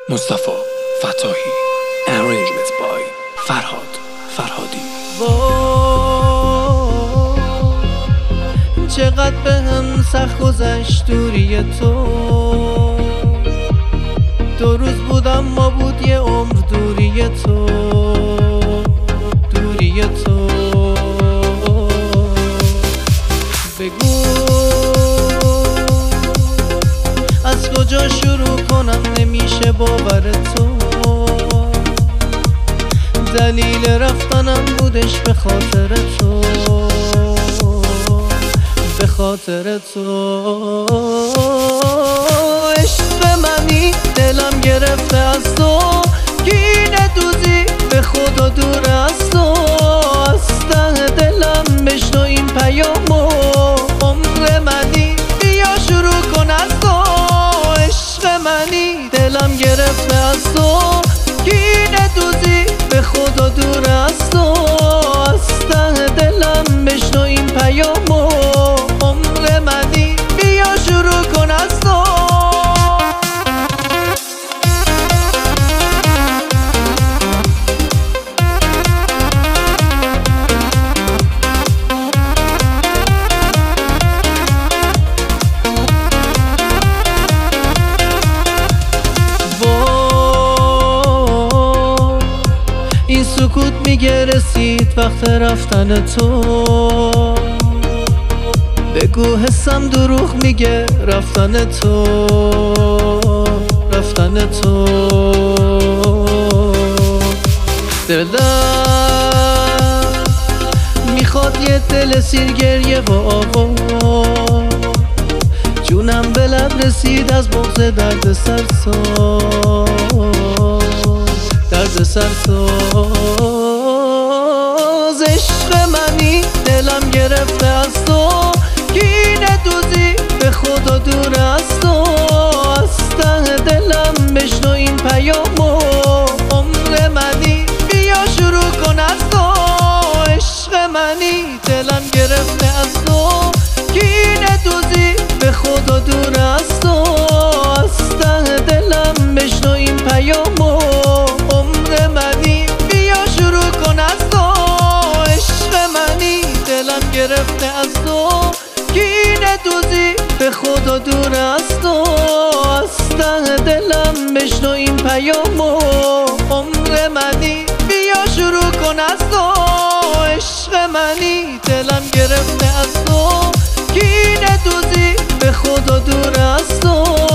مصطفی فتاحی. Arrangement by فرهاد فرهادی. چقدر به هم سخت گذشت دوری تو. 2 روز بودم ما بود یه عمر دوری تو. دوری تو بگو از کجا شروع کنم، نمیشه باور تو. دلیل رفتنم بودش به خاطر تو، به خاطر تو. عشق منی دلم گرفته از تو، گینه دوزی به خدا دور از تو. از ته دلم بشنو این پیامو، عمر منی بیا شروع کن از تو. عشق منی دلم گرفته از تو، گینه دوزی به خدا دور از تو. از ته دلم بشنو این پیامو، عمر منی بیا شروع کن از تو. این سکوت میگه رسید وقت رفتن تو. بگو حسم دروغ میگه رفتن تو، رفتن تو. دلم میخواد یه دل سیر گریه و آوا، جونم به لب رسید از بغض درد سرساز. عشق منی دلم گرفته از تو، گینه دوزی به خدا دور از تو. از ته دلم بشنو این پیامو، عمر منی بیا شروع کن از تو. عشق منی دلم گرفته از تو، گینه دوزی به خدا دور از تو. از ته دلم بشنو این پیامو، عمر منی بیا شروع کن از تو. عشق منی دلم گرفته از تو، گینه دوزی به خدا دور از تو. از ته دلم بشنو این پیامو، عمر منی بیا شروع کن از تو. عشق منی دلم گرفته از تو، گینه دوزی به خدا دور از تو.